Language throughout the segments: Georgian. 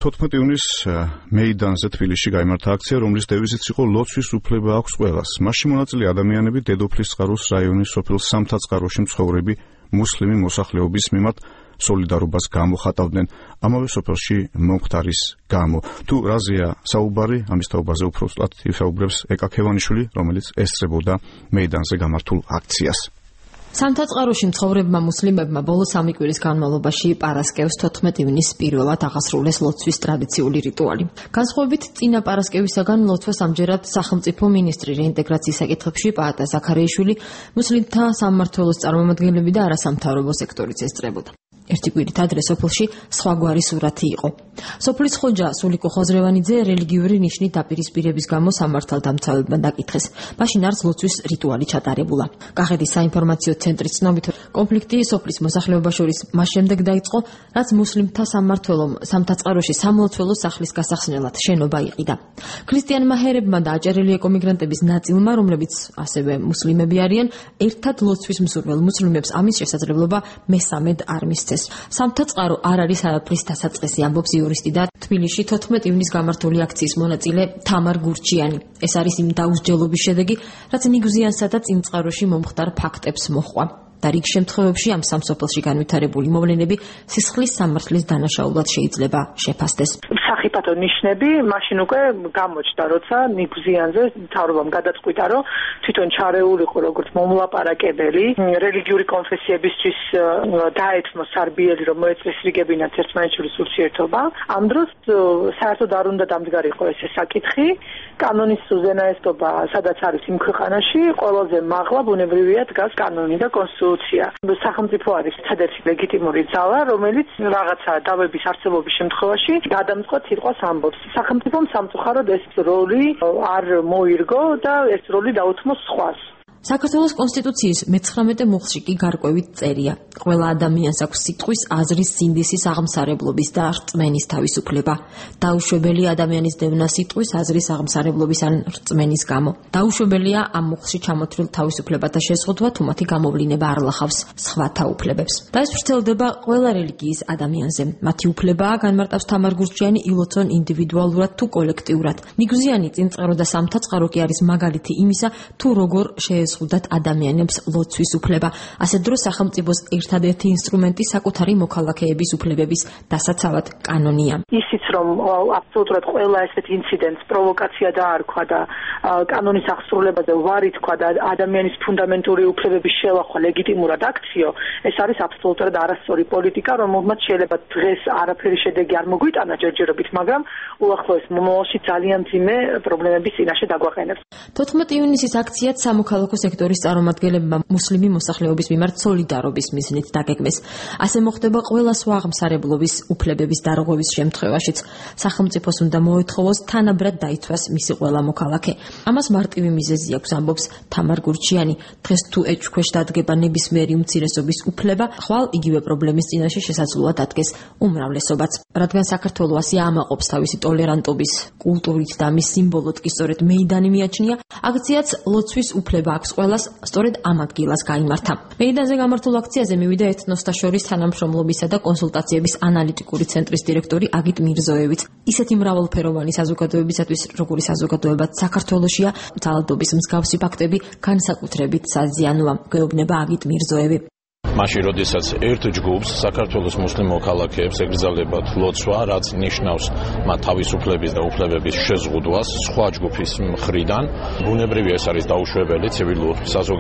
14 ივნისს მეიდანზე თბილისში გაიმართა აქცია, რომლის დევიზიც იყო ლოცვის უფლება აქვს ყველას. მასში მონაწილე ადამიანები დედოფლის წყაროს რაიონის სოფელ სამთაწყაროში მცხოვრები მუსლიმი მოსახლეობის მიმართ სოლიდარობას გამოხატავდნენ ამავე სოფელში მომხდარის გამო. თუ რაზეა საუბარი, ამის თაობაზე უფრო სწორად ისაუბრებს ეკა ქევანიშვილი, რომელიც ესწრებოდა მეიდანზე გამართულ აქციას. სამთაწყაროში მცხოვრებმა მუსლიმებმა ბოლო 3 კვირის განმავლობაში პარასკევს 14 ივნისს პირველად აღასრულეს ლოცვის ტრადიციული რიტუალი. განსხვავებით წინა პარასკევისაგან ლოცვას ამჯერად სახელმწიფო მინისტრი რეინტეგრაციის საკითხებში პაატა ზაქარიაშვილი, მუსლიმთა სამმართველოს წარმომადგენლები და არასამთავრობო სექტორიც ესწრებოდა. ერთი კვირით ადრე სოფელში სხვაგვარი სურათი იყო. სოფლის ხოჯა სულიკო ხოზრევანიძე რელიგიური ნიშნით დაპირისპირების გამო სამართალდამცავებმა დაკითხეს. მაშინ არც ლოცვის რიტუალი ჩატარებულა. კახეთის საინფორმაციო ცენტრის ცნობით, კონფლიქტი სოფლის მოსახლეობას შორის მას შემდეგ დაიწყო, რაც მუსლიმთა სამმართველომ სამთაწყაროში სამლოცველო სახლის გასახსნელად შენობა იყიდა. ქრისტიანმა ჰერებმა და აჭარელი ეკომიგრანტების ნაწილმა, რომლებიც ასევე მუსლიმები არიან, ერთად ლოცვის მსურველ მუსლიმებს ამის შესაძლებლობა მესამედ არ მისცეს. სამთაწყარო არ არის არაფრის დასაწყისი, ამბობს იურისტი და თბილისში 14 ივნისს გამართული აქციის მონაწილე თამარ გურჩიანი. ეს არის იმ დაუსჯელობის შედეგი, რაც ნიგზიანსა და წინწყაროში მომხდარ ფაქტებს მოჰყვა. და რიგ შემთხვევებში ამ სამსოფელში განვითარებული მოვლენები სისხლის სამართლის დანაშაულად შეიძლება შეფასდეს. სახიფათო ნიშნები მაშინ უკვე გამოჩნდა, როცა ნიგზიანზე მთავრობამ გადაწყვიტა, რომ თვითონ ჩარეულიყო როგორც მომლაპარაკებელი რელიგიური კონფესიებისთვის დაეთმო სარბიელი, რომ მოეწეს რიგებინათ ერთმანეთშორის ურთიერთობა. ამ დროს საერთოდ არ უნდა დამდგარიყო ესე საკითხი. კანონის უზენაესობა, სადაც არის იმ ქვეყანაში, ყველაზე მაღლა ბუნებრივია დგას კანონი და კონსტიტუცია. სახელმწიფო არის ერთადერთი ლეგიტიმური ძალა, რომელიც რაღაცა დავების არსებობის შემთხვევაში გადამწყვეტ სიტყვას ამბობს. სახელმწიფომ სამწუხაროდ ეს როლი არ მოირგო და ეს როლი დაუთმო სხვას. საქართველოს კონსტიტუციის 19 მუხლში კი გარკვევით წერია. ყველა ადამიანს აქვს სიტყვის, აზრის, სინდისის, აღმსარებლობის და რწმენის თავისუფლება. დაუშვებელი ადამიანის დევნა სიტყვის, აზრის, აღმსარებლობის ან რწმენის გამო. დაუშვებელია ამ მუხლში ჩამოთვლილ თავისუფლებათა შეზღუდვა, თუ მათი გამოვლინება არ ლახავს სხვათა უფლებებს. და ეს ვრცელდება ყველა რელიგიის ადამიანზე. მათი უფლებაა, განმარტავს თამარ გურჩიანი, ილოცონ ინდივიდუალურად თუ კოლექტიურად. ნიგზიანი, წინწყარო და სამთაწყარო კი არის მაგალითი იმისა, თუ როგორ შეეზღუდათ ადამიანებს ლოცვის უფლება. ასეთ დროს სახელმწიფოს ერთადერთი ინსტრუმენტი საკუთარი მოქალაქეების უფლებების დასაცავად კანონია. ისიც რომ აბსოლუტურად ყველა ესეთ ინციდენტს პროვოკაცია დაარქვა და კანონის აღსრულებაზე ვარი თქვა და ადამიანის ფუნდამენტური უფლებების შელახვა ლეგიტიმურად აქციო, ეს არის აბსოლუტურად არასწორი პოლიტიკა, რომელმაც შეიძლება დღეს არაფერი შედეგი არ მოგვიტანა ჯერჯერობით, მაგრამ უახლოეს მომავალში ძალიან მძიმე პრობლემების წინაშე დაგვაყენებს. 14 ივნისის აქციაც სამოქალაქო სექტორის წარმომადგენლებმა მუსლიმი მოსახლეობის მიმართ სოლიდარობის მიზნით დაგეგმეს. ასე მოხდება ყველა სხვა აღმსარებლობის უფლებების დარღვევის შემთხვევაშიც. სახელმწიფოს უნდა მოეთხოვოს თანაბრად დაიცვას მისი ყველა მოქალაქე. ამას მარტივი მიზეზი აქვს, ამბობს თამარ გურჩიანი. დღეს თუ ეჭვქვეშ დადგება ნებისმიერი უმცირესობის უფლება, ხვალ იგივე პრობლემის წინაშე შესაძლოა დადგეს უმრავლესობაც. რადგან საქართველო ასე ამაყობს თავისი ტოლერანტობის კულტურით და მის სიმბოლოდ კი სწორედ მეიდანი მიაჩნია, აქციაც ლოცვის უფლება აქვს ყველას, სწორედ ამ ადგილას გაიმართა. მეიდანზე გამართულ აქციაზე მივიდა ეთნოსთა შორის თანამშრომლობისა და კონსულტაციების ანალიტიკური ცენტრის დირექტორი აგიტ მირზოევიც. ისეთი მრავალფეროვანი საზოგადოებისათვის, როგორი საზოგადოებაც საქართველოშია, ძალადობის მსგავსი ფაქტები განსაკუთრებით საზიანოა, გვეუბნება აგიტ მირზოევი. მაშინ, როდესაც ერთ ჯგუფს საქართველოს მუსლიმ მოქალაქეებს ეკრძალებათ ლოცვა, რაც ნიშნავს მათ თავისუფლების და უფლებების შეზღუდვას სხვა ჯგუფის მხრიდან, ბუნებრივია ეს არის დაუშვებელი ცივილურ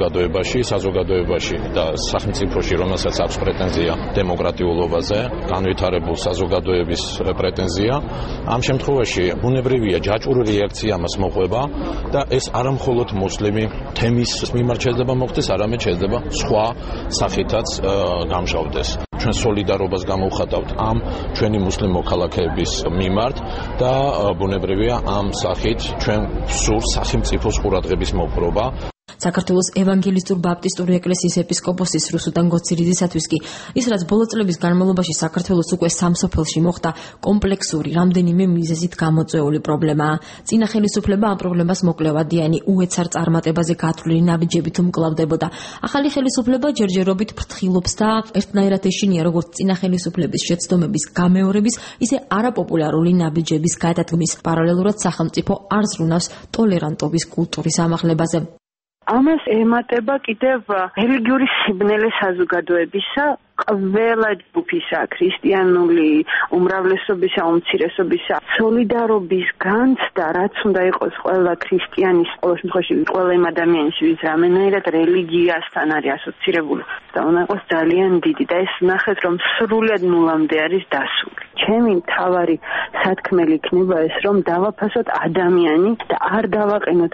საზოგადოებაში და სახელმწიფოში, რომელსაც აქვს პრეტენზია დემოკრატიულობაზე, განვითარებულ საზოგადოების პრეტენზია. ამ შემთხვევაში ბუნებრივია ჯაჭვური რეაქცია მას მოყვება და ეს არა მხოლოდ მუსლიმი თემის მიმართ შეიძლება მოხდეს, არამედ შეიძლება სხვა სახითაც გამჟავდეს. ჩვენ სოლიდარობას გამოვხატავთ ამ ჩვენი მუსლიმ მოქალაქეების მიმართ და ბუნებრივია ამ სახით ჩვენ სურს სახელმწიფოს ყურადღების მოპყრობა. საქართველოს ევანგელისტურ ბაპტისტური ეკლესიის ეპისკოპოსის რუსუდან გოცირიძისათვის კი ის რაც ბოლო წლების განმავლობაში საქართველოს უკვე სამსოფელში მოხდა კომპლექსური რამდენიმე მიზეზით გამოწვეული პრობლემაა. წინა ხელისუფლება ამ პრობლემას მოკლევადიანი უეცარ წარმატებაზე გათვლილი ნაბიჯებით მკლავდებოდა. ახალი ხელისუფლება ჯერჯერობით ფრთხილობს და ერთნაირად ეშინია როგორც წინა ხელისუფლების შეცდომების გამეორების, ისე არაპოპულარული ნაბიჯების გადადგმის. პარალელურად სახელმწიფო არ ზრუნავს ტოლერანტობის კულტურის ამაღლებაზე. ამას ემატება კიდევ რელიგიური სიბნელე საზოგადოებისა ყველა ჯგუფისა, ქრისტიანული უმრავლესობისა, უმცირესობისა, სოლიდარობის განცდა, რაც უნდა იყოს ყველა ქრისტიანის, ყოველ შემთხვევაში ყველა იმ ადამიანის, ვის რამენერად რელიგიასთან არის ასოცირებული და უნდა იყოს ძალიან დიდი და ეს ნახეთ, რომ სრულად ნულამდე არის დასული. ჩემი მთავარი სათქმელი იქნება ეს, რომ დავაფასოთ ადამიანი და არ დავაყენოთ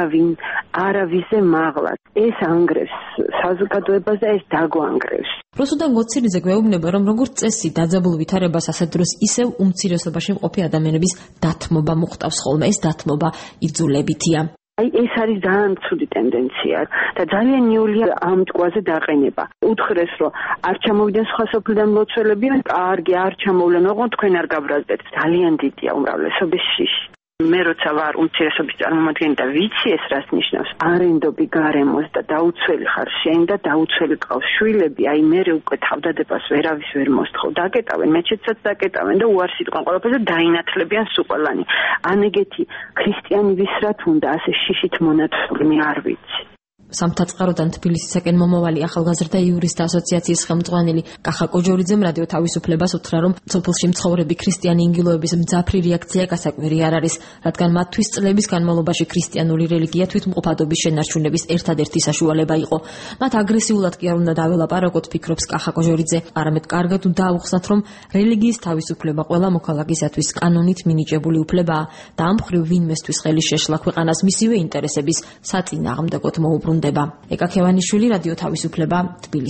არავისზე მაღლად. ეს ანგრევს საზოგადოებას და ეს დაგვანგრევს. რუსუდან გოცირიძე გვეუბნება, რომ როგორც წესი დაძაბულ ვითარებას ასე დროს ისევ უმცირესობაში მყოფი ადამიანების დათმობა მოხდავს ხოლმე. ეს დათმობა იძულებითია. ეს არის ძალიან ცუდი ტენდენცია და ძალიან იოლია ამ ტყვაზე დაყენება. უთხრეს, რომ არ ჩამოვიდნენ სხვა სოფლიდან მლოცველები, კარგი, არ ჩამოვლენ, ოღონდ თქვენ არ გაბრაზდეთ. ძალიან დიდია უმრავლესობის შიში. მე როცა ვარ უმცირესობის წარმომადგენელი და ვიცი ეს რას ნიშნავს, არენდობი გარემოს და დაუცველი ხარ შენ და დაუცველი ყავს შვილები, აი მე უკვე თავდადებას ვერავის ვერ მოსთხოვ, დაკეტავენ, მეჩეთსაც დაკეტავენ და უარს იტყვენ ყველაფერს და დაინათლებიან სულ ყველანი. ან ეგეთი ქრისტიანი ვისრათ უნდა ასე შიშით მონათული, მე არ ვიცი. სამთაწყაროდან თბილისისაკენ მომავალი ახალგაზრდა იურისტთა ასოციაციის ხელმძღვანელი კახა კოჯორიძემ რადიო თავისუფლებას უთხრა, რომ სოფელში მცხოვრები ქრისტიანი ინგილოების მძაფრი რეაქცია გასაკვირი არ არის, რადგან მათთვის წლების განმავლობაში ქრისტიანული რელიგია თვითმყოფადობის შენარჩუნების ერთადერთი საშუალება იყო. მათ აგრესიულად კი არ უნდა დაველაპარაკოთ, ფიქრობს კახა კოჯორიძე, არამედ კარგად უნდა აუხსნათ, რომ რელიგიის თავისუფლება ყველა მოქალაქისათვის კანონით მინიჭებული უფლებაა და ამ მხრივ ვინმესთვის ხელი შეშლა ქვეყანას მისივე ინტერესების საწინააღმდეგოდ მოუბრუნდება. ეკა ქევანიშვილი, რადიო თავისუფლება, თბილისი.